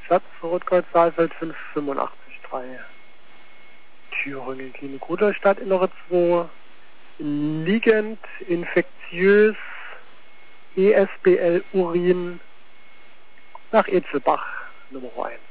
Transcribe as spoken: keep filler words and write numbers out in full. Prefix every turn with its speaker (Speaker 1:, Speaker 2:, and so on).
Speaker 1: Schatz, Rotkreuz Saalfeld fünf fünf acht drei. Thüringen Klinik Rudolstadt, Innere zwei. Liegend, infektiös, E S B L Urin nach Etzelbach, Nummer eins.